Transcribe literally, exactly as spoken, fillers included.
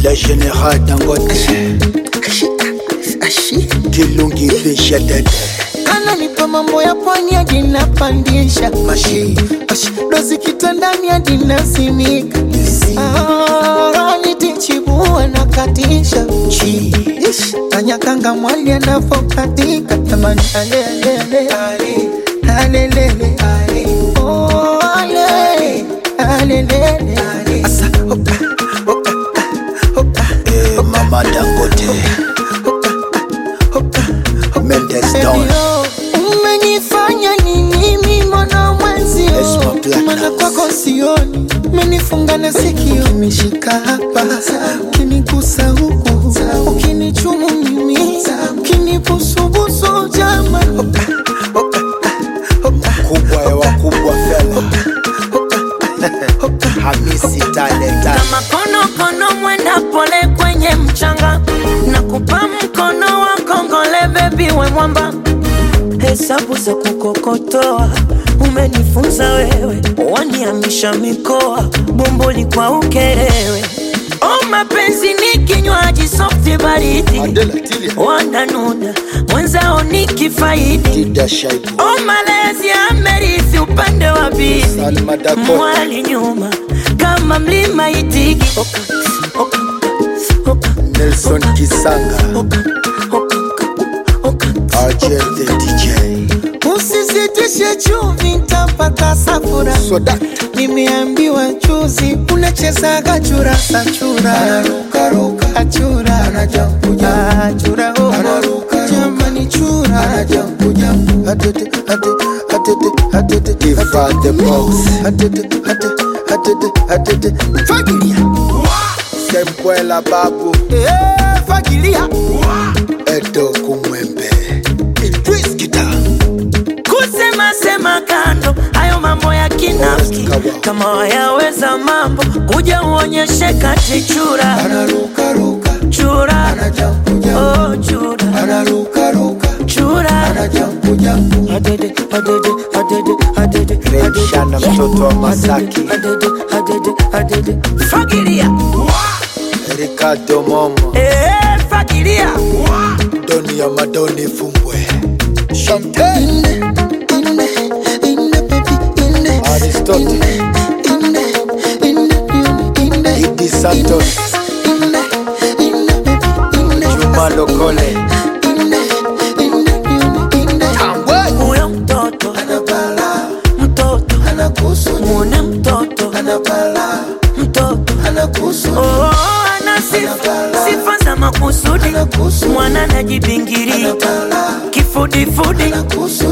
Le général Dangote Kilungi fisha dede Kana nipa mambo ya pwani ya jina pandisha Mashi Dozi kitandani ya jina simika Ah, nitichibua na katisha Chi Tanyakanga mwali anapokatika Tamani alelele Alelele Oh ale Alelele Asa oka Oka Oka Eh Mama Dangote Oka Oka Mendes Down Umenifanya nini mimona mwenzio Mana kwako sioni Menifunga na sikio Ukimishika hapa Ukinigusa huku Ukinichumu mimi Ukinibusubusu jama Oka Oka Oka Kubwa ya wakubwa fela Hamisi talenta Kama kono kono mwenda pole kwenye mchanga Na kupa mkono wa kongole baby we mwamba Hesabu za kukokotoa Umenifunza wewe Waniamisha mikoa Bomboli kwa ukerewe Oh mapenzi ni kinywaji softi baridi Wananuna Mwenzao ni kifaidi Dida Shaibu Oh malezi amerithi upande wa bizi Salma Dakota Mwali nyuma Kama mlima itigi Oka, oka, oka Nelson Kisanga Oka, oka, oka R J the D J Usizitishe chumvi nitapata safura Soda Nimeambiwa chuzi unachezaga chura sa chura Anaruka ruka achura Anajampu jampu achura oh Anaruka jamani chura Anajampu jampu Atete atete atete atete Ifa the box Atete atete atete atete Fagilia Semkwela babu Eh fagilia Edo kumwembe Idris Gita Kusema sema kando Hayo mambo ya kinafiki Kama wayaweza mambo Kuja uonyeshe kati chura Anaruka ruka Chura Anajampu jampu Oh chura Anaruka ruka Chura Anajampu jampu Adede adede adede adede Remshana mtoto wa Masaki Adede adede adede Fagilia Ricardo Momo Eh fagilia Doni ya Madoni Fumbwe Champagne Inde, inde, inde, baby, inde Aristotle Inde, inde, inde, inde Idi Santos Inde, inde, baby, inde Juma Lokole Inde, inde, inde, inde Uyo mtoto Anabala, Mtoto anakusu Mune mtoto Anabala, Mtoto anakusu Oh ana sifa Sifa za makusudi Anakusu Mwana najibingiri Anabala, Kifudi fudi anakusu